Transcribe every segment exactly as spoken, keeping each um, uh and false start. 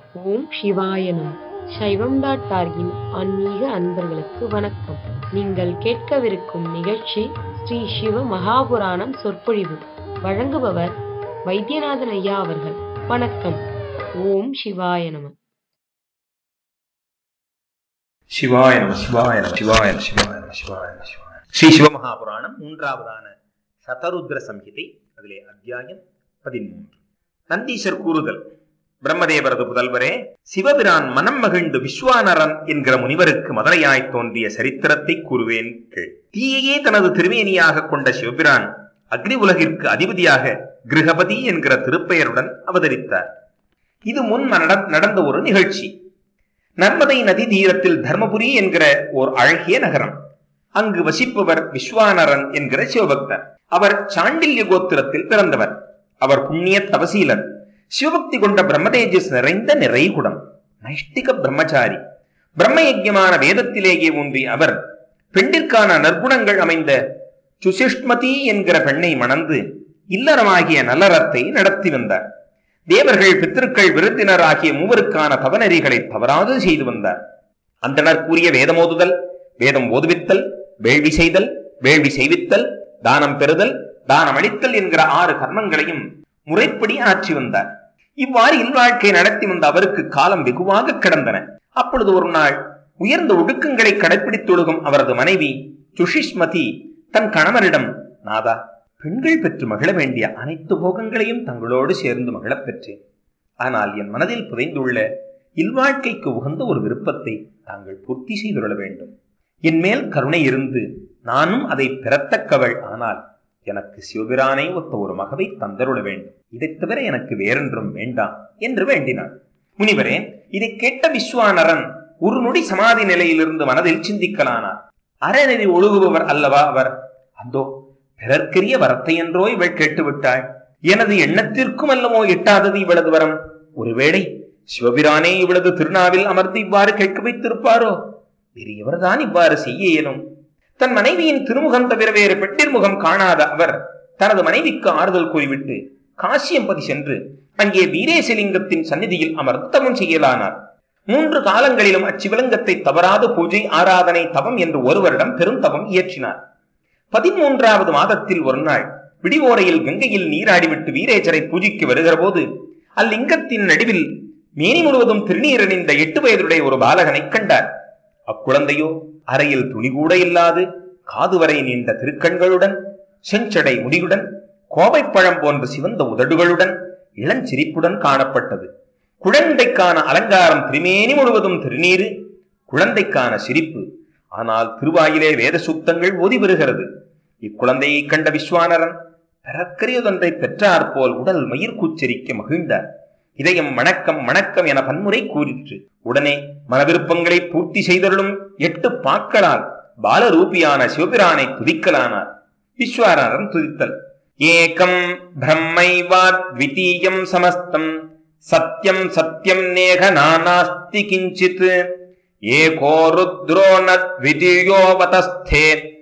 ஓம் சிவாய நம. சைவம் டாட் டார்கின் ஆன்மீக அன்பர்களுக்கு வணக்கம். நீங்கள் கேட்கவிருக்கும் நிகழ்ச்சி ஸ்ரீ சிவ மகாபுராணம் சொற்பொழிவு. வழங்குபவர் வைத்தியநாதன் ஐயா அவர்கள். வணக்கம். ஓம் சிவாய நம. சிவாய நம சிவாய நம சிவாய நம சிவாய நம சிவாய நம சிவாய. ஸ்ரீ சிவமகாபுராணம் மூன்றாவதான சதருத்ர சம்ஹிதை. அதிலே அத்தியாயம் பதிமூன்று. நந்தீசர் கூறுதல். பிரம்மதேவரது புதல்வரே, சிவபிரான் மனம் மகிழ்ந்து விஸ்வானரன் என்கிற முனிவருக்கு மதுரையாய் தோன்றிய சரித்திரத்தை கூறுவேன் கேள். தீயையே தனது திருமேனியாக கொண்ட சிவபிரான் அக்னி உலகிற்கு அதிபதியாக கிருஹபதி என்கிற திருப்பெயருடன் அவதரித்தார். இது முன் நடந்த ஒரு நிகழ்ச்சி. நர்மதை நதி தீரத்தில் தர்மபுரி என்கிற ஓர் அழகிய நகரம். அங்கு வசிப்பவர் விஸ்வானரன் என்கிற சிவபக்தர். அவர் சாண்டில்ய கோத்திரத்தில் பிறந்தவர். அவர் புண்ணிய தபசீலர். சிவபக்தி கொண்ட பிரம்மதேஜஸ் நிறைந்த நிறைகுடம். நைஷ்டிக பிரம்மச்சாரி. பிரம்மயஜ்யமான வேதத்திலேயே ஊன்றி அவர் பெண்டிற்கான நற்குணங்கள் அமைந்த சுசிஷ்மதி என்கிற பெண்ணை மணந்து இல்லறமாகிய நல்லறத்தை நடத்தி வந்தார். தேவர்கள், பித்திருக்கள், விருந்தினர் ஆகிய மூவருக்கான தவநெறிகளை தவறாது செய்து வந்தார். அந்தனர் கூறிய வேதமோதுதல், வேதம் ஓதுவித்தல், வேள்வி செய்தல், வேள்வி செய்வித்தல், தானம் பெறுதல், தானம் அளித்தல் என்கிற ஆறு கர்மங்களையும் முறைப்படி ஆற்றி வந்தார். இவ்வாறு இல்வாழ்க்கை நடத்தி வந்த அவருக்கு காலம் வெகுவாக கிடந்தன. அப்பொழுது ஒரு நாள் உயர்ந்த ஒழுக்கங்களை கடைபிடித்தொழுகும் அவரது மனைவி சுஷிஷ்மதி தன் கணவரிடம், நாதா, பெண்கள் பெற்று மகிழ வேண்டிய அனைத்து போகங்களையும் தங்களோடு சேர்ந்து மகிழப் பெற்றேன். ஆனால் என் மனதில் புதைந்துள்ள இல்வாழ்க்கைக்கு உகந்த ஒரு விருப்பத்தை தாங்கள் பூர்த்தி செய்துள்ள வேண்டும். என் மேல் கருணை இருந்து நானும் அதை பெறத்தக்கவள். ஆனால் எனக்கு சிவபிரானை ஒத்த ஒரு மகவை தந்தருள வேண்டும். இதை தவிர எனக்கு வேறென்றும் வேண்டாம் என்று வேண்டினார். முனிவரே, இதை கேட்ட விஸ்வானரன் ஒரு நொடி சமாதி நிலையிலிருந்து மனதில் சிந்திக்கலானார். அறநெறி ஒழுகுபவர் அல்லவா அவர்? அந்தோ பிறர்க்கரிய வரத்தை என்றோ இவள் கேட்டுவிட்டாள். எனது எண்ணத்திற்கும் அல்லவோ எட்டாதது இவளது வரம். ஒருவேளை சிவபிரானே இவளது திருநாவில் அமர்ந்து இவ்வாறு கேட்க வைத்திருப்பாரோ? பெரியவர்தான் இவ்வாறு செய்ய இயலும். தன் மனைவியின் திருமுகம் தவிர வேறு பெட்டிர்முகம் காணாத அவர் தனது மனைவிக்கு ஆறுதல் கூறிவிட்டு காசியம்பதி சென்று அங்கே வீரேசலிங்கத்தின் சந்நிதியில் அமர்ந்து தவம் செய்யலானார். மூன்று காலங்களிலும் அச்சிவலிங்கத்தை தவறாது பூஜை, ஆராதனை, தவம் என்று ஒரு வருடம் பெரும் தவம் இயற்றினார். பதிமூன்றாவது மாதத்தில் ஒரு நாள் விடிவோரையில் கங்கையில் நீராடிவிட்டு வீரேசரை பூஜிக்கு வருகிற போது அல்லிங்கத்தின் நடுவில் மேனி முழுவதும் திருநீரணிந்த எட்டு வயதுடைய ஒரு பாலகனை கண்டார். அக்குழந்தையோ அறையில் துணி கூட இல்லாது காதுவரை நீண்ட திருக்கண்களுடன், செஞ்சடை முடியுடன், கோவைப்பழம் போன்ற சிவந்த உதடுகளுடன், இளஞ்சிரிப்புடன் காணப்பட்டது. குழந்தைக்கான அலங்காரம் திருமேனி முழுவதும் திருநீரு, குழந்தைக்கான சிரிப்பு. ஆனால் திருவாயிலே வேத சூக்தங்கள் ஓதி வருகிறது. இக்குழந்தையை கண்ட விஸ்வானரன் பிறக்கரியதொன்றை பெற்றார் போல் உடல் மயிர் கூச்சரிக்க மகிழ்ந்தார். இதயம் வணக்கம் வணக்கம் என பன்முறை கூறிற்று. உடனே மனவிருப்பங்களை பூர்த்தி செய்தருளும் எட்டு பாக்களால் பாலரூபியான சிவபிரானை துதிக்கலானார். விஸ்வானரன் துதித்தல். ஏகம் பிரம்மைவாத்விதீயம் சமஸ்தம் சத்யம் சத்யம் நேக நானாஸ்தி கிஞ்சித் ஏகோ ருத்ரோ நத்விதீயோ வதஸ்தே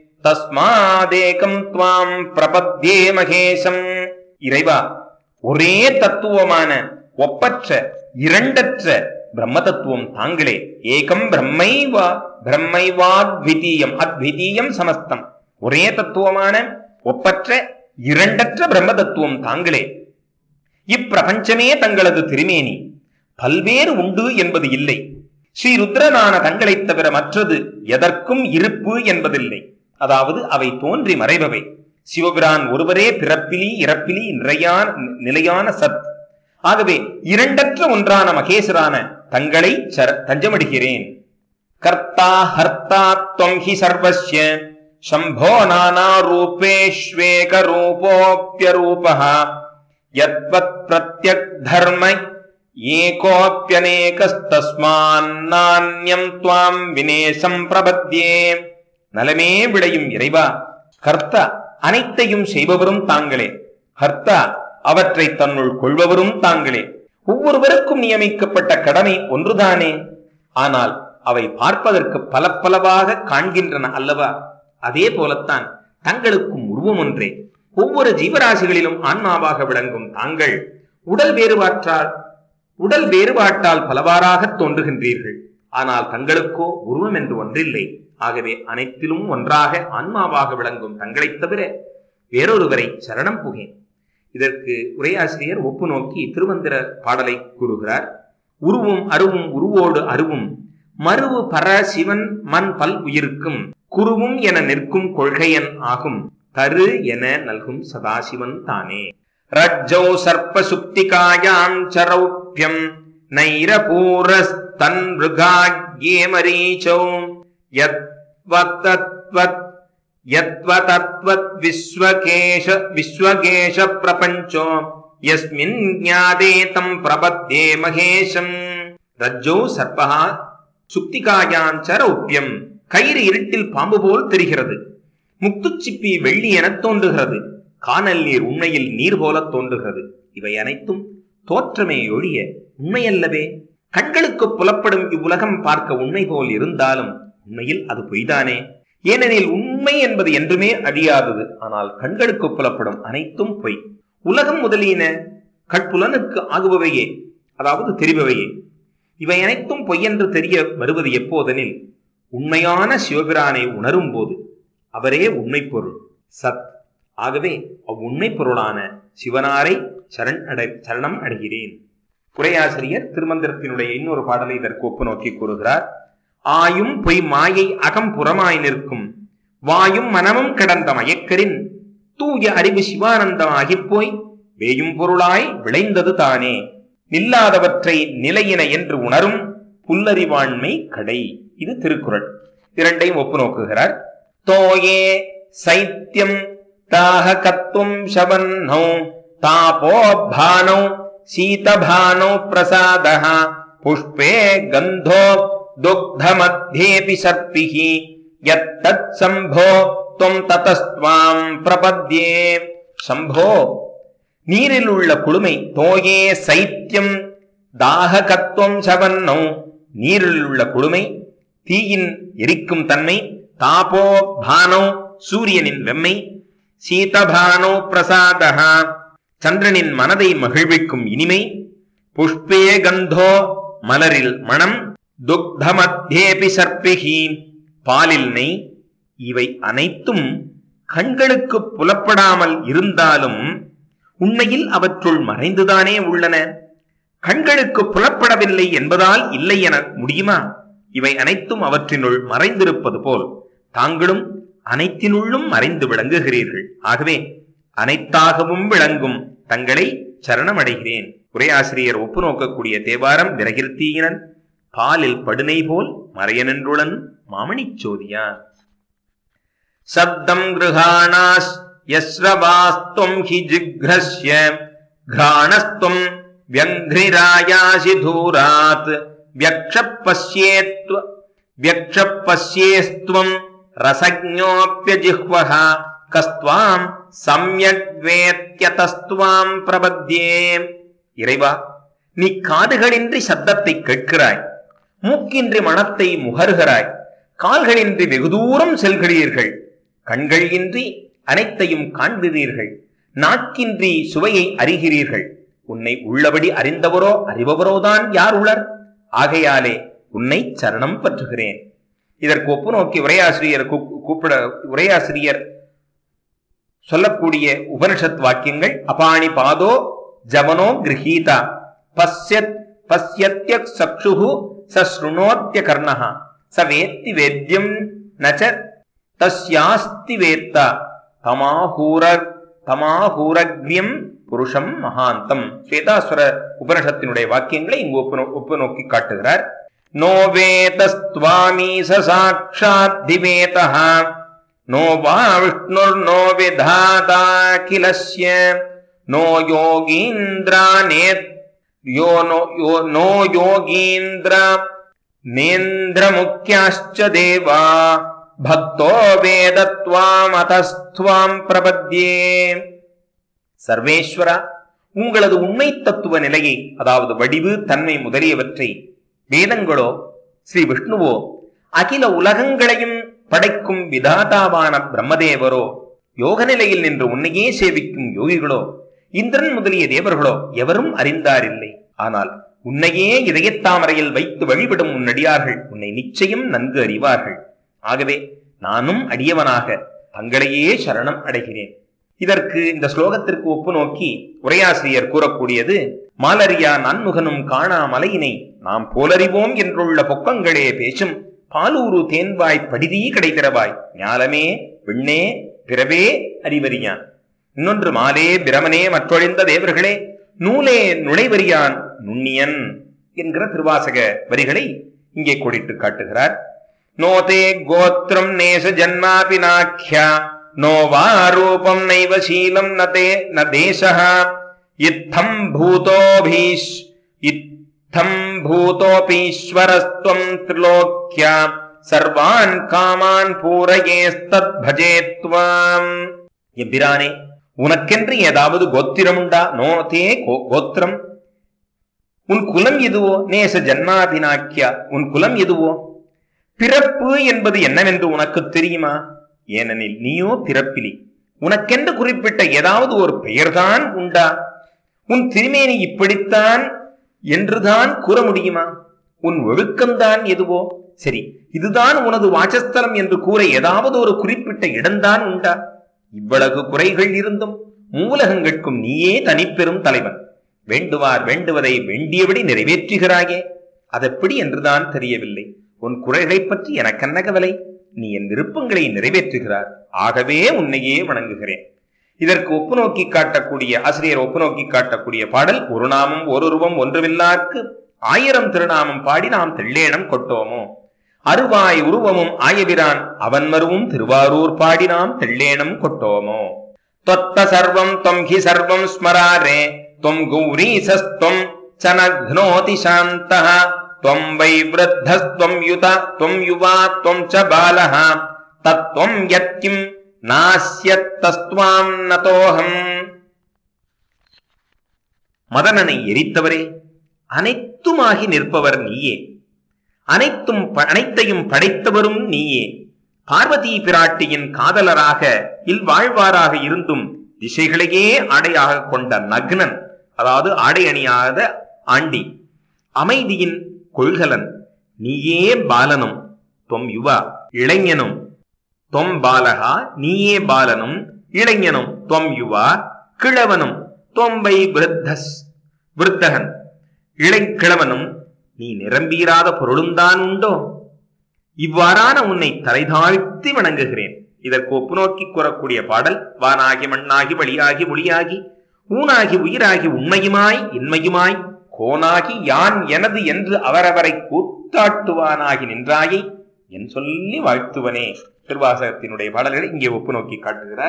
தஸ்மாதேகம் த்வாம் பிரபத்யே மகேசம். இறைவா, ஒரே தத்துவமான ஒப்பற்ற இரண்டற்ற பிரம்ம தத்துவம் தாங்களே. ஏகம் பிரம்மைவா பிரம்மைவாத்விதீயம் அத்விதீயம் சமஸ்தம். ஒரே தத்துவமான ஒப்பற்ற இரண்டற்ற பிரம்ம தத்துவம் தாங்களே. இப்பிரபஞ்சமே தங்களது திருமேனி. பல்வேறு உண்டு என்பது இல்லை. ஸ்ரீ ருத்ரனான தங்களை தவிர மற்றது எதற்கும் இருப்பு என்பதில்லை. அதாவது அவை தோன்றி மறைபவை. சிவபிரான் ஒருவரே பிறப்பிலி இறப்பிலி நிறையான நிலையான சத். ஆகவே இரண்டற்ற ஒன்றான மகேஸ்வரான தங்களை தஞ்சமடுகிறேன். கர்த்தா ஹர்த்தா த்வம் ஹி சர்வஸ்ய சம்போ நானா ரூபேஷ்வேக ரூபோப்யரூபஹ யத்வத் பிரத்யக் தர்ம ஏகோப்யநேகஸ்தஸ்மான் நான்யம் த்வாம் வினேசம் பிரபத்யே. நலமே விளையும் இறைவா, கர்த்தா அனைத்தையும் செய்பவரும் தாங்களே, ஹர்த்தா அவற்றை தன்னுள் கொள்பவரும் தாங்களே. ஒவ்வொருவருக்கும் நியமிக்கப்பட்ட கடமை ஒன்றுதானே. ஆனால் அவை பார்ப்பதற்கு பல பலவாக காண்கின்றன அல்லவா? அதே போலத்தான் தங்களுக்கும் உருவம் ஒன்றே. ஒவ்வொரு ஜீவராசிகளிலும் ஆன்மாவாக விளங்கும் தாங்கள் உடல் வேறுபாற்றால் உடல் வேறுபாட்டால் பலவாறாக தோன்றுகின்றீர்கள். ஆனால் தங்களுக்கோ உருவம் என்று ஒன்றில்லை. ஆகவே அனைத்திலும் ஒன்றாக ஆன்மாவாக விளங்கும் தங்களைத் தவிர வேறொருவரை சரணம் புகேன். இதற்கு உரையாசிரியர் ஒப்பு நோக்கி திருமந்திர பாடலை கூறுகிறார். உருவும் அருவும் உருவோடு அருவும் மருவு பர சிவன் மண் பல் உயிருக்கும் குருவும் என நிற்கும் கொள்கையன் ஆகும் தரு என நல்கும் சதாசிவன் தானே. ரஜ்ஜௌ சர்ப்ப சுப்திகாயாம் சரௌப்யம் நைரபூரஸ்தன் மிருகாக்யே மரீச்சௌ யத்வதத்வத் யத்வதத்வத் விஸ்வகேஷ விஸ்வகேஷ பிரபஞ்சோ யஸ்மின் ஞாதே தம் பிரபத்யே மகேஷம். ரஜ்ஜோ சர்ப்பஹா சுப்திகாயாம் சரௌப்யம். கயிறு இருட்டில் பாம்பு போல் தெரிகிறது. முத்துச்சிப்பி வெள்ளி என தோன்றுகிறது. காணல் நீர் உண்மையில் நீர் போல தோன்றுகிறது. இவை அனைத்தும் தோற்றமே ஒழிய உண்மையல்லவே. கண்களுக்கு புலப்படும் இவ்வுலகம் பார்க்க உண்மை போல் இருந்தாலும் உண்மையில் அது பொய்தானே. ஏனெனில் உண்மை என்பது என்றுமே அழியாதது. ஆனால் கண்களுக்கு புலப்படும் அனைத்தும் பொய். உலகம் முதலியன கட்புலனுக்கு ஆகுபவையே, அதாவது தெரிபவையே. இவை அனைத்தும் பொய்யென்று தெரிய வருவது எப்போதெனில் உண்மையான சிவபிரானை உணரும் போது. அவரே உண்மை பொருள், சத். ஆகவே அவ்வுண்மை பொருளான சிவனாரை சரண் அடை சரணம் அடைகிறேன். உரையாசிரியர் திருமந்திரத்தினுடைய இன்னொரு பாடலை இதற்கு ஒப்பு நோக்கி கூறுகிறார். ஆயும் பொய் மாயை அகம் புறமாய் நிற்கும் வாயும் மனமும் கடந்த மயக்கரின் தூய அறிவு சிவானந்தமாகிப் போய் வேயும் பொருளாய் விளைந்தது தானே. நில்லாதவற்றை நிலையின என்று உணரும் புல்லறிவாண்மை கடை. இது திருக்குறள். இரண்டையும் ஒப்பு நோக்குகிறார். தோயே சைத்தியம் தாஹகத்வம் ஷவன்னோ தாபோபானோ சீதபானோ பிரசாதஹ புஷ்பே கந்தோ துக்தமத்யேபி சர்ப்பிஹி யத்தத் சம்போ த்வம் ததஸ்த்வாம் பிரபத்யே. சம்போ, நீரில் உள்ள குளுமை. தோயே சைத்தியம் தாஹகத்வம் ஷவன்னோ, நீரில் உள்ள குளுமை, தீயின் எரிக்கும் தன்மை. தாபோ பானோ, சூரியனின் வெம்மை. சீதபானோ பிரசாதஹ, சந்திரனின் மனதை மகிழ்விக்கும் இனிமை. புஷ்பே கந்தோ, மலரில் மணம். துக்தமத்யேபி சர்ப்பிஹி, பாலில் நெய். இவை அனைத்தும் கண்களுக்கு புலப்படாமல் இருந்தாலும் உண்மையில் அவற்றுள் மறைந்துதானே உள்ளன. கண்களுக்கு புலப்படவில்லை என்பதால் இல்லை என முடியுமா? இவை அனைத்தும் அவற்றினுள் மறைந்திருப்பது போல் தாங்களும் அனைத்தினுள்ளும் மறைந்து விளங்குகிறீர்கள். ஆகவே அனைத்தாகவும் விளங்கும் தங்களை சரணமடைகிறேன். உரையாசிரியர் ஒப்பு நோக்கக்கூடிய தேவாரம் விரகிருத்தீயனன் பாலில் படுனை போல் மறையனென்றுளன் மாமணிச் சோதியான். சப்தம் கிருஹாணாஸ் யஸ்ரவாஸ்துவம் ஹி ஜிக்ரஸ்ய கிராணஸ்துவம் வ்யங்க்ரிராயாசி தூராத் வ்யக்ஷப்பஸ்யேத்வ வ்யக்ஷப்பஸ்யேஸ்த்வம் ரசஜ்ஞோப்யஜிஹ்வஹ கஸ்த்வாம் சம்யக் வேத்யதஸ்த்வாம் பிரபத்யே. இறைவா, நீ காதுகளின்றி சத்தத்தை கேட்கிறாய், மூக்கின்றி மனத்தை முகர்கிறாய், கால்களின்றி வெகு தூரம் செல்கிறீர்கள், கண்கள் இன்றி அனைத்தையும் காண்கிறீர்கள், நாக்கின்றி சுவையை அறிகிறீர்கள். உன்னை உள்ளபடி அறிந்தவரோ அறிபவரோதான் யார் உளர்? ஆகையாலே உன்னை சரணம் பற்றுகிறேன். இதற்கு ஒப்பு நோக்கி உரையாசிரியர் கூப்பிட உரையாசிரியர் சொல்லக்கூடிய உபனிஷத் வாக்கியங்கள். அபாணி பாதோ ஜவனோ கிரஹீதா பஸ்யத் பஸ்யத்ய சக்ஷுஹு சஸ்ருணோத்ய கர்ணஹ ச வேத்தி வேத்யம் நச தஸ்யாஸ்தி வேத்தா தமாஹூர தமாஹூரக்யம் புருஷம் மகாந்தம். ஸ்வேதாஸ்வர உபனிஷத்தினுடைய வாக்கியங்களை இங்கு ஒப்பு ஒப்பு நோக்கி காட்டுகிறார். நோ வேதஸ்த்வாமி சாக்ஷாத் திவேதஹ நோ வா விஷ்ணுர் நோ விதாதா கிலஸ்ய நோ யோகீந்திரா நேத் யோ நோ யோ நோ யோகீந்திர நேந்திர முக்யாஸ்ச தேவா பக்தோ வேதத்வாம் அதஸ்த்வாம் பிரபத்யே. சர்வேஸ்வரா, உங்களது உண்மை தத்துவ நிலையை, அதாவது வடிவு, தன்மை முதலியவற்றை வேதங்களோ ஸ்ரீ விஷ்ணுவோ அகில உலகங்களையும் படைக்கும் விதாதாவான பிரம்மதேவரோ யோக நிலையில் நின்று உன்னையே சேவிக்கும் யோகிகளோ இந்திரன் முதலிய தேவர்களோ எவரும் அறிந்தாரில்லை. ஆனால் உன்னையே இதயத்தாமரையில் வைத்து வழிபடும் உன்னடியார்கள் உன்னை நிச்சயம் நன்கு அறிவார்கள். ஆகவே நானும் அடியவனாக தங்களையே சரணம் அடைகிறேன். இதற்கு இந்த ஸ்லோகத்திற்கு ஒப்பு நோக்கி உரையாசிரியர் கூறக்கூடியது, மாலரியா நான்முகனும் காணா மலையினை நாம் போலறிவோம் என்றுள்ள பொக்கங்களே பேசும் பாலூரு தேன்வாய் படிதீ கிடைத்திரவாய் ஞாலமே விண்ணே பிறவே அறிவறியான். இன்னொன்று, மாலே பிரமனே மற்றொழிந்த தேவர்களே நூலே நுழைவறியான் நுண்ணியன் என்கிற திருவாசக வரிகளை இங்கே கோடிட்டு காட்டுகிறார். நோதே கோத்ரம் நேச ஜன்மாபினாக்யா நோவா ரூபம் நைவ சீலம் நதே ந தேசஹ இத்தம் பூதோபீஷ் இத்தம் பூதோபீஸ்வரஸ்த்வம் த்ரிலோக்யா சர்வான் காமான் பூரயேஸ்தத் பஜேத்வாம். எம்பிரானே, உனக்கென்று ஏதாவது கோத்திரம் உண்டா? நோதே கோத்திரம், உன் குலம் எதுவோ? நேச ஜன்மாபினாக்கியா, உன் குலம் எதுவோ? பிறப்பு என்பது என்னவென்று உனக்கு தெரியுமா? ஏனெனில் நீயோ பிறப்பிலி. உனக்கென்று குறிப்பிட்ட ஏதாவது ஒரு பெயர்தான் உண்டா? உன் திருமேனி இப்படித்தான் என்றுதான் கூற முடியுமா? உன் ஒழுக்கம்தான் எதுவோ? சரி, இதுதான் உனது வாசஸ்தலம் என்று கூற ஏதாவது ஒரு குறிப்பிட்ட இடம்தான் உண்டா? இவ்வளவு குறைகள் இருந்தும் மூலகங்களுக்கும் நீயே தனிப்பெரும் தலைவன். வேண்டுவார் வேண்டுவதை வேண்டியபடி நிறைவேற்றுகிறாயே, அதெப்படி என்றுதான் தெரியவில்லை. உன் குறைகளை பற்றி எனக்கென்ன கவலை? நீ என் விருப்பங்களை நிறைவேற்றுகிறார். ஆகவே உன்னையே வணங்குகிறேன். இதற்கு ஒப்பு நோக்கி காட்டக்கூடிய ஆசிரியர் ஒப்பு நோக்கி காட்டக்கூடிய பாடல், ஒரு நாமம் ஓருருவம் ஒன்றுமில்லார்க்கு ஆயிரம் திருநாமம் பாடி நாம் தெள்ளேனம் கொட்டோமோ. அருவாய் உருவமும் ஆயபிரான் அவன் மருவும் திருவாரூர் பாடி நாம் தெள்ளேனம் கொட்டோமோ. தொத்த சர்வம் தொம் ஹி சர்வம் ஸ்மராரே त्वं गौरीसस्त्वं चनघ्नोति शान्तः त्वं वै वृद्धस्त्वं युता त्वं युवा त्वं च बालः तत्त्वं यत्किं नास्यत्तस्त्वां नतोऽहम्. மதனனை எரித்தவரே, அனைத்துமாகி நிற்பவர் நீயே, அனைத்தும் அனைத்தையும் படைத்தவரும் நீயே. பார்வதி பிராட்டியின் காதலராக இல்வாழ்வாராக இருந்தும் திசைகளையே ஆடையாக கொண்ட நக்னன், அதாவது ஆடை அணியாத ஆண்டி, அமைதியின் கொள்கலன் நீயே. பாலனும் தொம் யுவா, இளைஞனும் தொம் பாலகா, நீயே பாலனும் இளைஞனும் தொம் யுவா, கிழவனும் தொம்பை விருத்தஸ் விருத்தகன், இளைக்கிழவனும் நீ நிரம்பீராத பொருளும்தான் உண்டோ? இவ்வாறான உன்னை தலைதாழ்த்தி வணங்குகிறேன். இதற்கு ஒப்பு நோக்கி கூறக்கூடிய பாடல், வானாகி மண்ணாகி வழியாகி ஒளியாகி ஊனாகி உயிராகி உண்மையுமாய் இன்மையுமாய் கோனாகி யான் எனது என்று அவரவரை கூத்தாட்டுவானாகி நின்றாயை என் சொல்லி வாழ்த்துவனே. திருவாசகத்தினுடைய பாடல்களை இங்கே ஒப்பு நோக்கி காட்டுகிறார்.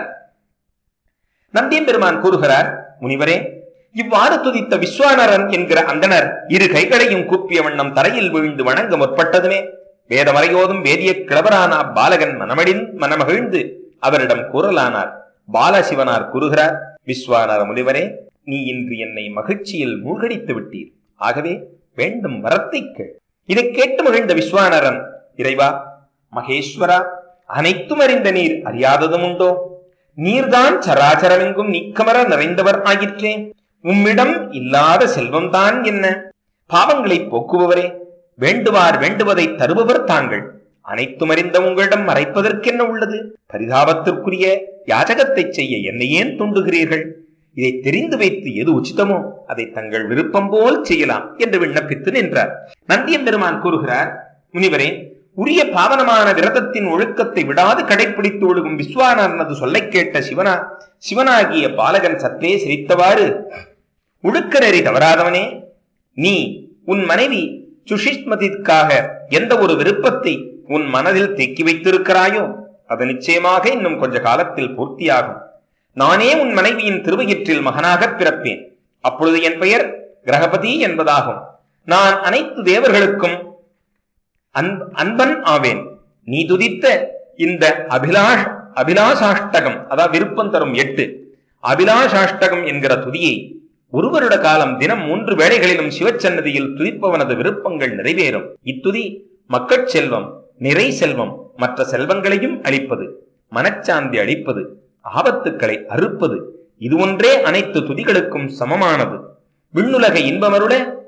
நந்தியம் பெருமான் கூறுகிறார், முனிவரே, இவ்வாறு துதித்த விஸ்வானரன் என்கிற அந்தனர் இரு கைகளையும் கூப்பிய வண்ணம் தரையில் விழுந்து வணங்க முற்பட்டதுமே வேதமறையோதும் வேதிய கிழவரான பாலகன் மனமடின் மனமகிழ்ந்து அவரிடம் கூறலானார். பாலசிவனார் கூறுகிறார், விஸ்வானர முனிவரே, நீ இன்று என்னை மகிழ்ச்சியில் மூழ்கடித்து விட்டீர். ஆகவே வேண்டும் வரத்தை கேள். இதை கேட்டு மகிழ்ந்த விஸ்வானரன், இறைவா மகேஸ்வரா, அனைத்தும் அறிந்த நீர் அறியாததும் உண்டோ? நீர்தான் சராச்சரமெங்கும் நீக்கமர நிறைந்தவர் ஆயிற்றே. உம்மிடம் இல்லாத செல்வம்தான் என்ன? பாவங்களை போக்குபவரே, வேண்டுவார் வேண்டுவதை தருபவர் தாங்கள். அனைத்தும் அறிந்த உங்களிடம் மறைப்பதற்கென்ன உள்ளது? பரிதாபத்திற்குரிய யாச்சகத்தை செய்ய என்னை ஏன் தூண்டுகிறீர்கள்? இதை தெரிந்து வைத்து எது உச்சிதமோ அதை தங்கள் விருப்பம் போல் செய்யலாம் என்று விண்ணப்பித்து நின்றார். நந்தியம் பெருமான் கூறுகிறார், முனிவரே, உரிய பாவனமான விரதத்தின் ஒழுக்கத்தை விடாது கடைபிடித்து ஒழுகும் விஸ்வானரனது சொல்லை கேட்ட சிவனா சிவனாகிய பாலகன் சற்றே சிரித்தவாறு, ஒழுக்க நெறி தவறாதவனே, நீ உன் மனைவி சுஷிஷ்மதிக்காக எந்த ஒரு விருப்பத்தை உன் மனதில் தேக்கி வைத்திருக்கிறாயோ அது நிச்சயமாக இன்னும் கொஞ்ச காலத்தில் பூர்த்தியாகும். நானே உன் மனைவியின் திருவயிற்றில் மகனாக பிறப்பேன். அப்பொழுது என் பெயர் கிரகபதி என்பதாகும். நான் அனைத்து தேவர்களுக்கும் அன்பன் ஆவேன். நீ துதித்த இந்த அபிலாஷ் அபிலாஷாஷ்டகம், அதாவது விருப்பம் தரும் எட்டு அபிலாஷாஷ்டகம் என்கிற துதியை ஒரு வருட காலம் தினம் மூன்று வேளைகளிலும் சிவச்சன்னதியில் துதிப்பவனது விருப்பங்கள் நிறைவேறும். இத்துதி மக்கட் செல்வம், நிறை செல்வம், மற்ற செல்வங்களையும் அளிப்பது, மனச்சாந்தி அளிப்பது, ஆபத்துக்களை அறுப்பது, இது ஒன்றே அனைத்து துதிகளுக்கும் சமமானது. விண்ணுலக இன்பமருள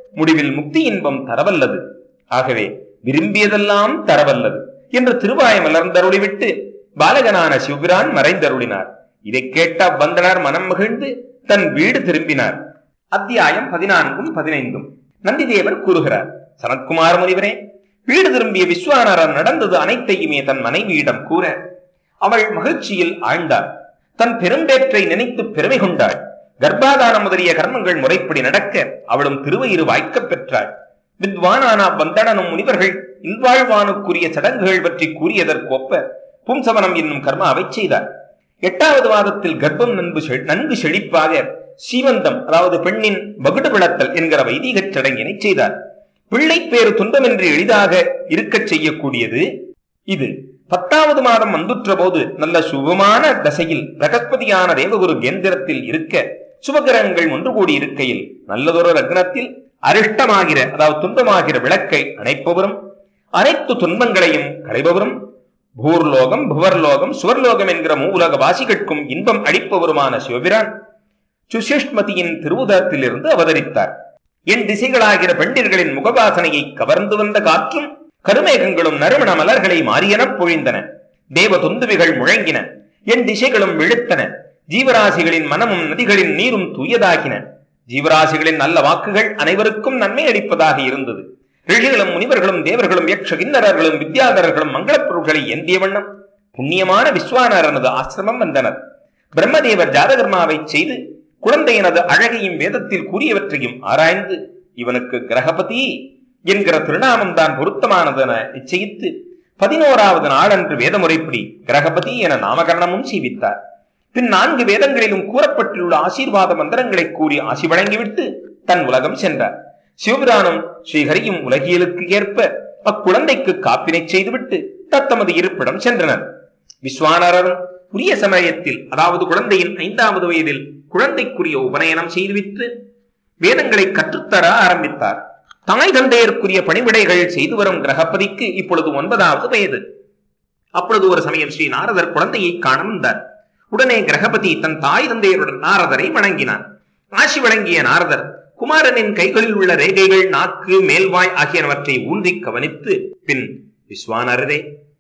முடிவில் முக்தி இன்பம் தரவல்லது. ஆகவே விரும்பியதெல்லாம் தரவல்லது என்று திருவாய் மலர்ந்தருளிவிட்டு பாலகனான சிவபிரான் மறைந்தருளினார். இதை கேட்ட அவ்வந்தனர் மனம் மகிழ்ந்து தன் வீடு திரும்பினார். அத்தியாயம் பதினான்கும் பதினைந்தும். நந்திதேவர் கூறுகிறார், சனத்குமார முனிவரே, வீடு திரும்பிய விஸ்வானரன் நடந்தது அனைத்தையுமே தன் மனைவியிடம் கூற அவள் மகிழ்ச்சியில் ஆழ்ந்தாள். தன் பெரும்பேற்றை நினைத்து பெருமை கொண்டாள். கர்ப்பாதானம் முதலிய கர்மங்கள் முறைப்படி நடக்க அவளும் திருவயிறு வாய்க்கப் பெற்றாள். வித்வானான வந்தனனும் முனிவர்கள் இல்வாழ்வானுக்குரிய சடங்குகள் பற்றி கூறியதற்கொப்ப பும்சவனம் என்னும் கர்மாவை செய்தார். எட்டாவது மாதத்தில் கர்ப்பம் நன்கு நன்கு செழிப்பாக சீவந்தம், அதாவது பெண்ணின் வகுடு விளத்தல் என்கிற வைதிக சடங்கினை செய்தார். பிள்ளை பேறு துன்பமின்றி எளிதாக இருக்கச் செய்யக்கூடியது இது. பத்தாவது மாதம் வந்துற்ற போது நல்ல சுபமான தசையில் பிரகஸ்பதியான தேவகுரு கேந்திரத்தில் இருக்க சுபகிரகங்கள் ஒன்று கூடி இருக்கையில் நல்லதொரு லக்னத்தில் அரிஷ்டமாகிற, அதாவது துன்பமாகிற விளக்கை அணைப்பவரும் அனைத்து துன்பங்களையும் களைபவரும் பூர்லோகம், புவர்லோகம், சுவர்லோகம் என்கிற மூவுலக வாசிகளுக்கும் இன்பம் அளிப்பவருமான சிவபிரான் சுசிஷ்மதியின் திருவுதரத்திலிருந்து அவதரித்தார். என் திசைகளாகிற பெண்டிர்களின் முகவாசனையை கவர்ந்து வந்த காற்றும் கருமேகங்களும் நறுமண மலர்களை மாறியெனப் பொழிந்தன. தேவ துந்துவிகள் முழங்கின. என் திசைகளும் விழுத்தன. ஜீவராசிகளின் மனமும் நதிகளின் நீரும் தூயதாகின. ஜீவராசிகளின் நல்ல வாக்குகள் அனைவருக்கும் நன்மை அளிப்பதாக இருந்தது. ரிஷிகளும் முனிவர்களும் தேவர்களும் யக்ஷ கிண்ணறர்களும் வித்யாதரர்களும் மங்களப் பொருட்களை ஏந்திய வண்ணம் புண்ணியமான விஸ்வானரனது ஆசிரமம் வந்தனர். பிரம்மதேவர் ஜாதகர்மாவை செய்து குழந்தையினது அழகையும் வேதத்தில் கூறியவற்றையும் ஆராய்ந்து இவனுக்கு கிரகபதி என்கிற திருநாமம் தான் பொருத்தமானதென நிச்சயித்து பதினோராவது நாளன்று வேதமுறைப்படி கிரகபதி என நாமகரணமும் செய்வித்தார். பின் நான்கு வேதங்களிலும் கூறப்பட்டுள்ள ஆசீர்வாத மந்திரங்களை கூறி ஆசி வழங்கிவிட்டு தன் உலகம் சென்றார். சிவபிரானும் ஸ்ரீஹரியும் உலகியலுக்கு ஏற்ப அக்குழந்தைக்கு காப்பினை செய்துவிட்டு தத்தமது இருப்பிடம் சென்றனர். விஸ்வானரரும் உரிய சமயத்தில், அதாவது குழந்தையின் ஐந்தாவது வயதில் குழந்தைக்குரிய உபநயனம் செய்துவிட்டு வேதங்களை கற்றுத்தர ஆரம்பித்தார். தாய் தந்தையருக்குரிய பணிவிடைகள் செய்து வரும் கிரகபதிக்கு இப்பொழுது ஒன்பதாவது வயது. அப்பொழுது ஒரு சமயம் ஸ்ரீ நாரதர் குழந்தையை காண வந்தார். உடனே கிரகபதி தன் தாய் தந்தையருடன் நாரதரை வணங்கினார். ஆசி வழங்கிய நாரதர் குமாரனின் கைகளில் உள்ள ரேகைகள், நாக்கு, மேல்வாய் ஆகியனவற்றை ஊன்றி கவனித்து பின், விஸ்வானரரே,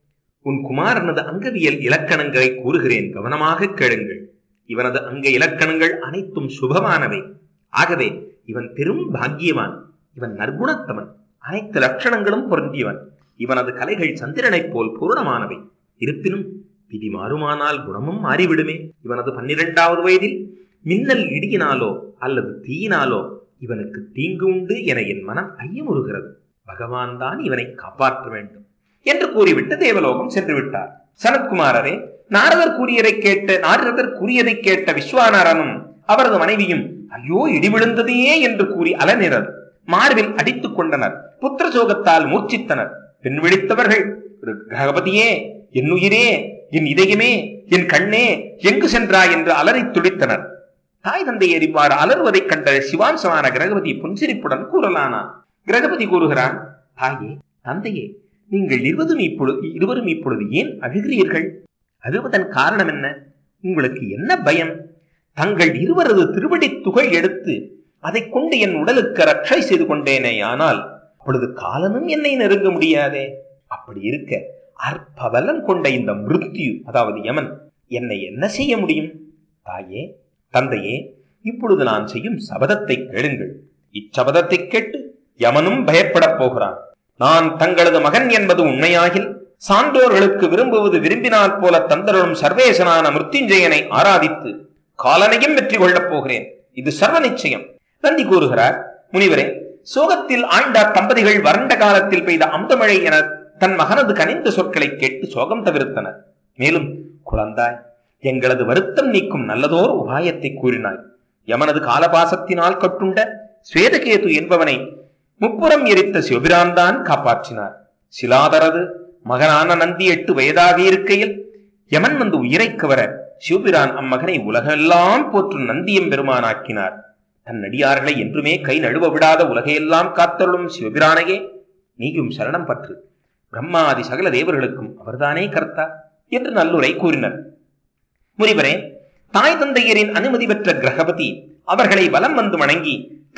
உன் குமாரனது அங்கவியல் இலக்கணங்களை கூறுகிறேன், கவனமாக கேளுங்கள். இவனது அங்க இலக்கணங்கள் அனைத்தும் சுபமானவை. ஆகவே இவன் பெரும் பாக்கியவான். இவன் நற்குணத்தவன். அனைத்து லட்சணங்களும் பொருந்தியவன். இவனது கலைகள் சந்திரனைப் போல் பூர்ணமானவை. இருப்பினும் விதி மாறுமானால் குணமும் மாறிவிடுமே. இவனது பன்னிரெண்டாவது வயதில் மின்னல் இடியினாலோ அல்லது தீயினாலோ இவனுக்கு தீங்கு உண்டு என என் மனம் ஐயமுறுகிறது. பகவான் தான் இவனை காப்பாற்ற வேண்டும் என்று கூறிவிட்டு தேவலோகம் சென்று விட்டார். சனத்குமாரரே, நாரதர் கூறியதை கேட்ட நாரதர் கூறியதை கேட்ட விஸ்வானரனும் அவரது மனைவியும் ஐயோ இடி விழுந்ததையே என்று கூறி அலநிறர் மார்பில் அடித்துக் கொண்டனர். புத்திர சோகத்தால் மூர்ச்சித்தனர். பெண் விழித்தவர்கள், கிரகபதியே, என் உயிரே, என் இதயமே, என் கண்ணே, எங்கு சென்றாய் என்று அலறி துடித்தனர். தாய் தந்தையர் இவ்வாறு அலறுவதைக் கண்ட சிவாம்சமான கிரகபதி புன்சிரிப்புடன் கூறலானார். கிரகபதி கூறுகிறான், தாயே, தந்தையே, நீங்கள் இருவரும் இப்பொழுது இருவரும் இப்பொழுது ஏன் அழுகிறீர்கள்? அழுவதன் காரணம் என்ன? உங்களுக்கு என்ன பயம்? தங்கள் இருவரது திருவடி துகள் எடுத்து அதை கொண்டு என் உடலுக்கு ரட்சை செய்து கொண்டேனே, ஆனால் அப்பொழுது காலனும் என்னை நெருங்க முடியாதே. அப்படி இருக்க அற்பபலம் கொண்ட இந்த மிருத்யு, அதாவது யமன், என்னை என்ன செய்ய முடியும்? தாயே, தந்தையே, இப்பொழுது நான் செய்யும் சபதத்தை கேளுங்கள். இச்சபதத்தை கேட்டு யமனும் பயப்படப் போகிறான். நான் தங்களது மகன் என்பது உண்மையாகில் சான்றோர்களுக்கு விரும்புவது விரும்பினால் போல தந்தருளும் சர்வேசனான மிருத்யுஞ்சயனை ஆராதித்து காலனையும் வெற்றி கொள்ளப் போகிறேன். இது சர்வ நிச்சயம். நந்தி கூறுகிறார், முனிவரே, சோகத்தில் ஆழ்ந்த தம்பதிகள் வறண்ட காலத்தில் பெய்த அமுதமழை என தன் மகனது கனிந்த சொற்களை கேட்டு சோகம் தவிர்த்தனர். மேலும், குழந்தாய், எங்களது வருத்தம் நீக்கும் நல்லதோர் உபாயத்தை கூறினாய். யமனது காலபாசத்தினால் கட்டுண்ட ஸ்வேதகேது என்பவனை முப்புறம் எரித்த சிவபிரான் தான் காப்பாற்றினார். சிலாதரது மகனான நந்தி எட்டு வயதாக இருக்கையில் யமன் வந்து உயிரை கவர சிவபிரான் அம்மகனை உலகெல்லாம் போற்றும் நந்தியம் பெருமானாக்கினார். தன் அடியார்களை என்றுமே கை நழுவ விடாத உலகையெல்லாம் காத்தருளும் சிவபிரானையே நீயும் சரணம் பற்று. பிரம்மாதி சகல தேவர்களுக்கும் அவர்தானே கர்த்தா என்று நல்லுரை கூறினர். முனிவரே, தாய் தந்தையரின் அனுமதி பெற்ற கிரகபதி அவர்களை வலம் வந்து வணங்கி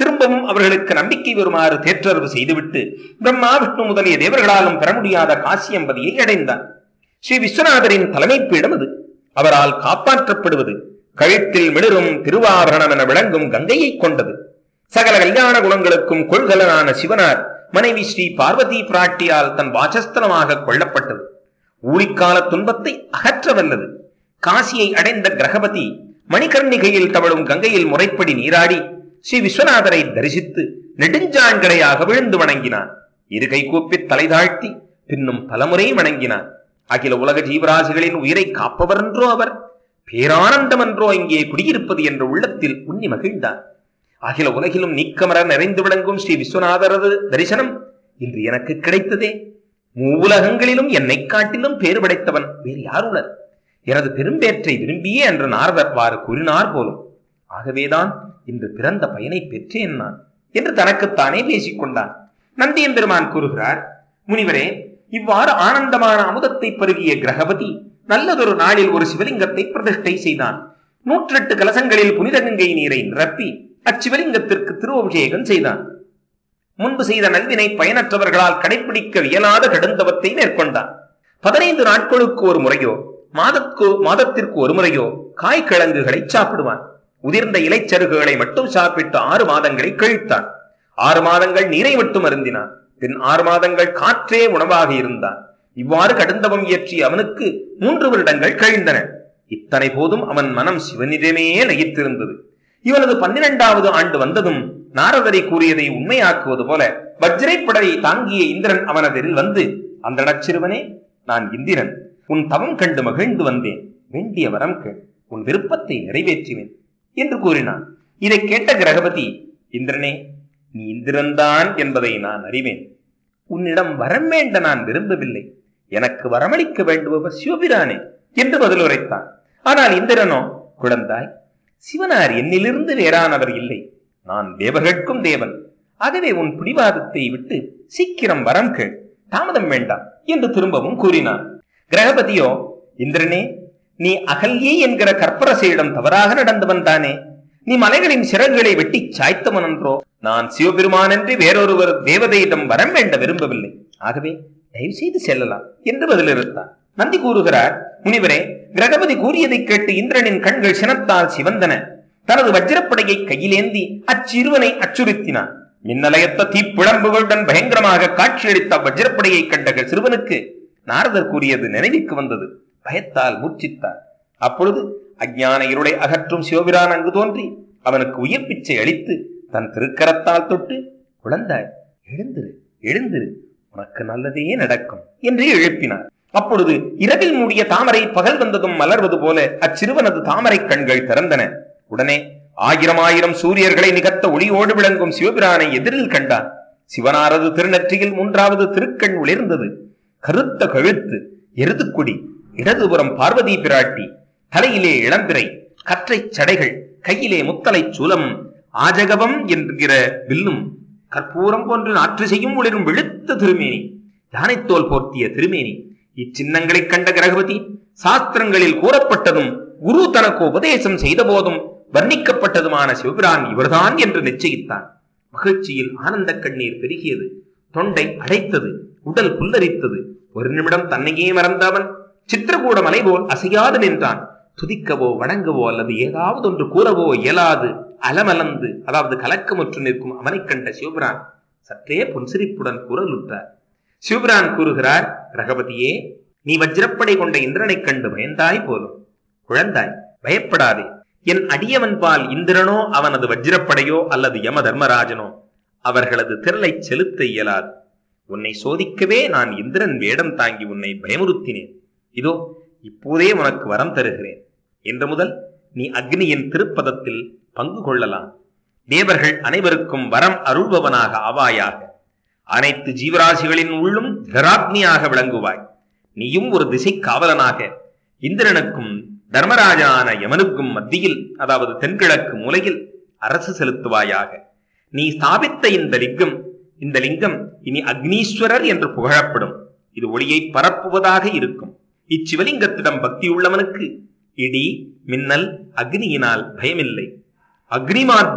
திரும்பவும் அவர்களுக்கு நம்பிக்கை வருமாறு தேற்றறிவு செய்துவிட்டு பிரம்மா விஷ்ணு முதலிய தேவர்களாலும் பெற முடியாத காசியம்பதியை அடைந்தான். ஸ்ரீ விஸ்வநாதரின் தலைமை பீடம் அது. அவரால் காப்பாற்றப்படுவது கழுத்தில் மிளிரும் திருவாபரணம் என விளங்கும் கங்கையை கொண்டது. சகல கல்யாண குணங்களுக்கும் கொள்கலனான சிவனார் மனைவி ஸ்ரீ பார்வதி பிராட்டியால் தன் வாசஸ்தலமாக கொள்ளப்பட்டது. ஊழிக்கால துன்பத்தை அகற்ற வல்லது. காசியை அடைந்த கிரகபதி மணிகர்ணிகையில் தவழும் கங்கையில் முறைப்படி நீராடி ஸ்ரீ விஸ்வநாதரை தரிசித்து நெடுஞ்சாண்களையாக விழுந்து வணங்கினான். இருகை கூப்பி தலை தாழ்த்தி பின்னும் பலமுறை வணங்கினான். அகில உலக ஜீவராசிகளின் உயிரை காப்பவர் என்றோ அவர், பேரானந்தம் என்றோ இங்கே குடியிருப்பது என்ற உள்ளத்தில் உன்னி மகிழ்ந்தான். அகில உலகிலும் நீக்கமர நிறைந்து விளங்கும் ஸ்ரீ விஸ்வநாதரது தரிசனம் இன்று எனக்கு கிடைத்ததே. மூவுலகங்களிலும் என்னை காட்டிலும் பேறு படைத்தவன் வேறு யாருளர்? எனது பெரும்பேற்றை விரும்பியே என்று நாரதர் வாறு கூறினார் போலும். ஆகவேதான் இன்று பிறந்த பயனை பெற்றேன் நான் என்று தனக்குத்தானே பேசிக்கொண்டான். நந்தியம் பெருமான் கூறுகிறார், முனிவரே, இவ்வாறு ஆனந்தமான அமுதத்தை பருகிய கிரகபதி நல்லதொரு நாளில் ஒரு சிவலிங்கத்தை பிரதிஷ்டை செய்தான். நூற்றெட்டு கலசங்களில் புனித கங்கை நீரை நிரப்பி அச்சிவலிங்கத்திற்கு திருஅபிஷேகம் செய்தான். முன்பு செய்த நல்வினை பயனற்றவர்களால் கடைபிடிக்க இயலாத கடுந்தவத்தை மேற்கொண்டான். பதினைந்து நாட்களுக்கு ஒரு முறையோ மாதற்கு மாதத்திற்கு ஒரு முறையோ காய்கிழங்குகளை சாப்பிடுவான். உதிர்ந்த இலைச்சருகுகளை மட்டும் சாப்பிட்டு ஆறு மாதங்களை கழித்தான். ஆறு மாதங்கள் நீரை மட்டும் அருந்தினான். பின் ஆறு மாதங்கள் காற்றே உணவாக இருந்தான். இவ்வாறு கடுந்தவம் இயற்றி அவனுக்கு மூன்று வருடங்கள் கழிந்தன. இத்தனை போதும் அவன் மனம் சிவனிடமே லயித்திருந்தது. இவனது பன்னிரண்டாவது ஆண்டு வந்ததும் நாரதரை கூறியதை உண்மையாக்குவது போல வஜ்ரைப்படையை தாங்கிய இந்திரன் அவனதில் வந்து, அந்த நச்சிறுவனே, நான் இந்திரன், உன் தவம் கண்டு மகிழ்ந்து வந்தேன். வேண்டிய வரம் கேள், உன் விருப்பத்தை நிறைவேற்றுவேன் என்று கூறினான். இதை கேட்ட கிரகபதி, இந்திரனே, நீ இந்திரன்தான் என்பதை நான் அறிவேன். உன்னிடம் வரம் வேண்ட நான் விரும்பவில்லை. எனக்கு வரமளிக்க வேண்டுபவர் சிவபிரானே என்று பதில் உரைத்தான். ஆனால் இந்திரனோ, குழந்தாய், சிவனார் என்னிலிருந்து வேறானவர் இல்லை. நான் தேவர்களுக்கும் தேவன். ஆகவே உன் பிடிவாதத்தை விட்டு சீக்கிரம் வரம் கேள், தாமதம் வேண்டாம் என்று திரும்பவும் கூறினான். கிரகபதியோ, இந்திரனே, நீ அகல்யே என்கிற கற்பரசையிடம் தவறாக நடந்தவன் தானே. நீ மலைகளின் சிறகுகளை வெட்டி சாய்த்தவன் என்றோ. நான் சிவபெருமான் என்று வேறொருவர் தேவதையிடம் வரம் வேண்ட விரும்பவில்லை. ஆகவே தயவு செய்து செல்லலாம் என்று பதிலிருத்தான். நந்தி கூறுகிறார், முனிவரே, கிரகபதி கூறியதை கேட்டு இந்திரனின் கண்கள் சினத்தால் சிவந்தன. தனது வஜ்ரப்படையை கையிலேந்தி அச்சிறுவனை அச்சுறுத்தினான். மின்னலயத்த தீப்பிழம்புகளுடன் பயங்கரமாக காட்சியளித்த வஜ்ரப்படையை கண்ட சிறுவனுக்கு நாரதர் கூறியது நினைவுக்கு வந்தது. பயத்தால் மூர்ச்சித்தார். அப்பொழுது அஞ்ஞான இருளை அகற்றும் சிவபிரான் அங்கு தோன்றி அவனுக்கு உயிர் பிச்சை அளித்து தன் திருக்கரத்தால் தொட்டு, குழந்தாய், எழுந்திரு எழுந்திரு, உனக்கு நல்லதே நடக்கும் என்று எழுப்பினார். அப்பொழுது இரவில் மூடிய தாமரை பகல் வந்ததும் மலர்வது போல அச்சிறுவனது தாமரை கண்கள் திறந்தன. உடனே ஆயிரம் ஆயிரம் சூரியர்களை நிகழ்த்த ஒளியோடு விளங்கும் சிவபிரானை எதிரில் கண்டான். சிவனாரது திருநெற்றியில் மூன்றாவது திருக்கண் ஒளிர்ந்தது. கருத்த கழுத்து, எருதுக்குடி, இடதுபுறம் பார்வதி பிராட்டி, தலையிலே இளம்பிறை, கற்றை சடைகள், கையிலே முத்தலை சூலம், ஆஜகவம் என்கிற வில்லும், கற்பூரம் போன்று நாற்று செய்யும் ஒளிரும் வெளுத்த திருமேனி, யானைத்தோல் போர்த்திய திருமேனி. இச்சின்னங்களை கண்ட கிரகபதி சாஸ்திரங்களில் கூறப்பட்டதும் குரு தனக்கு உபதேசம் செய்த போதும் வர்ணிக்கப்பட்டதுமான சிவபிரான் இவர்தான் என்று நிச்சயித்தான். மகிழ்ச்சியில் ஆனந்த கண்ணீர் பெருகியது. தொண்டை அடைத்தது. உடல் புல்லரித்தது. ஒரு நிமிடம் தன்னையே மறந்த அவன் சித்திரகூட மலை போல் அசையாது நின்றான். துதிக்கவோ வணங்கவோ அல்லது ஏதாவது ஒன்று கூறவோ இயலாது அலமலந்து, அதாவது கலக்கமுற்று நிற்கும் அவனை கண்ட சிவபிரான் சற்றே புன்சிரிப்புடன் குரலுற்றார். சிவபிரான் கூறுகிறார், கிரகபதியே, நீ வஜ்ரப்படை கொண்ட இந்திரனை கண்டு பயந்தாய் போலும். குழந்தாய், பயப்படாதே. என் அடியவன் பால் இந்திரனோ அவனது வஜ்ரப்படையோ அல்லது யம தர்மராஜனோ அவர்களது திரளை செலுத்த இயலாது. உன்னை சோதிக்கவே நான் இந்திரன் வேடம் தாங்கி உன்னை பயமுறுத்தினேன். இதோ இப்போதே உனக்கு வரம் தருகிறேன். இன்று முதல் நீ அக்னியின் திருப்பதத்தில் பங்கு கொள்ளலாம். தேவர்கள் அனைவருக்கும் வரம் அருள்பவனாக ஆவாயாக. அனைத்து ஜீவராசிகளின் உள்ளும் ஜராக்னியாக விளங்குவாய். நீயும் ஒரு திசை காவலனாக இந்திரனுக்கும் தர்மராஜான யமனுக்கும் மத்தியில், அதாவது தென்கிழக்கு மூலையில் அரசு செலுத்துவாயாக. நீ ஸ்தாபித்த இந்த லிங்கம் இந்த லிங்கம் இனி அக்னீஸ்வரர் என்று புகழப்படும். இது ஒளியை பரப்புவதாக இருக்கும். இச்சிவலிங்கத்திடம் பக்தியுள்ளவனுக்கு இடி, மின்னல், அக்னியினால் பயமில்லை. அக்னிமாத்தியம்,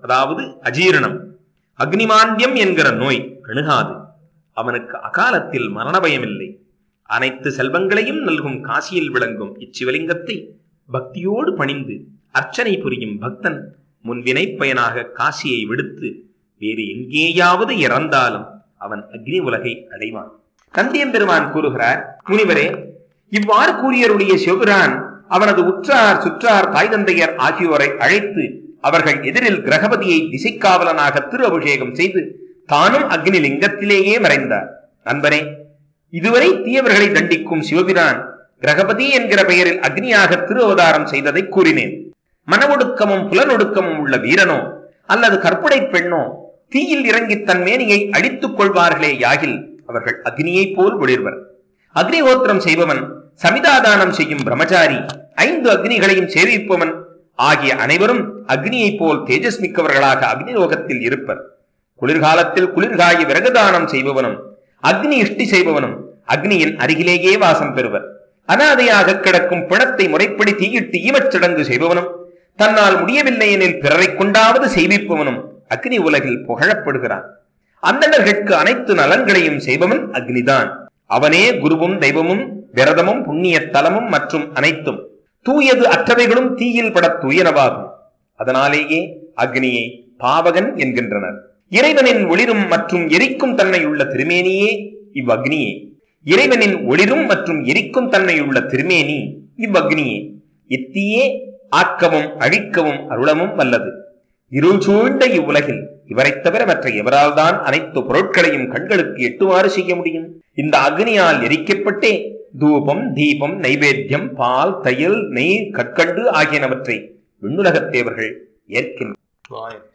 அதாவது அஜீரணம், அக்னிமாந்தியம் என்கிற நோய் அணுகாது. அவனுக்கு அகாலத்தில் மரண பயமில்லை. அனைத்து செல்வங்களையும் நல்கும் காசியில் விளங்கும் இச்சிவலிங்கத்தை பக்தியோடு பணிந்து அர்ச்சனை புரியும் பக்தன் முன்வினை பயனாக காசியை விடுத்து வேறு எங்கேயாவது இறந்தாலும் அவன் அக்னி உலகை அடைவான். நந்தியம்பெருமான் கூறுகிறார், முனிவரே, இவ்வாறு கூறியருடைய சிவபிரான் அவனது உற்றார் சுற்றார் தாய் தந்தையர் ஆகியோரை அழைத்து அவர்கள் எதிரில் கிரகபதியை திசைக்காவலனாக திரு அபிஷேகம் செய்து தானும் அக்னி லிங்கத்திலேயே மறைந்தார். நண்பனே, இதுவரை தீயவர்களை தண்டிக்கும் சிவபிரான் கிரகபதி என்கிற பெயரில் அக்னியாக திரு அவதாரம் செய்ததை கூறினேன். மனவொடுக்கமும் புலனொடுக்கமும் உள்ள வீரனோ அல்லது கற்புடை பெண்ணோ தீயில் இறங்கி தன் மேனியை அடித்துக் கொள்வார்களே யாகில் அவர்கள் அக்னியை போல் ஒளிர்வர். அக்னிஹோத்திரம் செய்பவன், சமிதாதானம் செய்யும் பிரம்மச்சாரி, ஐந்து அக்னிகளையும் சேவிப்பவன் ஆகிய அனைவரும் அக்னியை போல் தேஜஸ் மிக்கவர்களாக அக்னிலோகத்தில் இருப்பர். குளிர்காலத்தில் குளிர்காய விறகுதானம் செய்பவனும் அக்னி இஷ்டி செய்பவனும் அக்னியின் அருகிலேயே வாசம் பெறுவர். அனாதையாக கிடக்கும் பிணத்தை முறைப்படி தீயிட்டு ஈமச்சடங்கு செய்பவனும் தன்னால் முடியவில்லை எனில் பிறரை கொண்டாவது செய்விப்பவனும் அக்னி உலகில் புகழப்படுகிறான். அந்தணர்களுக்கு அனைத்து நலன்களையும் செய்பவன் அக்னிதான். அவனே குருவும் தெய்வமும் விரதமும் புண்ணிய தலமும் மற்றும் அனைத்தும். தூயது அற்றவைகளும் தீயில் பட தூயனவாகும். அதனாலேயே அக்னியை பாவகன் என்கின்றனர். இறைவனின் ஒளிரும் மற்றும் எரிக்கும் தன்மையுள்ள திருமேனியே இவ்வக்னியே. இறைவனின் ஒளிரும் மற்றும் எரிக்கும் தன்மையுள்ள திருமேனி இவ்வக்னியே. இத்தீயே ஆக்கவும் அழிக்கவும் அருளமும் வல்லது. இருள் சூழ்ந்த இவ்வுலகில் இவரை தவிர மற்ற எவரால் தான் அனைத்து பொருட்களையும் கண்களுக்கு எட்டுமாறு செய்ய முடியும்? இந்த அக்னியால் எரிக்கப்பட்டே தூபம், தீபம், நைவேத்தியம், பால், தையல், நெய், கற்கண்டு ஆகியனவற்றை விண்ணுலகத்தேவர்கள் ஏற்கின்றனர்.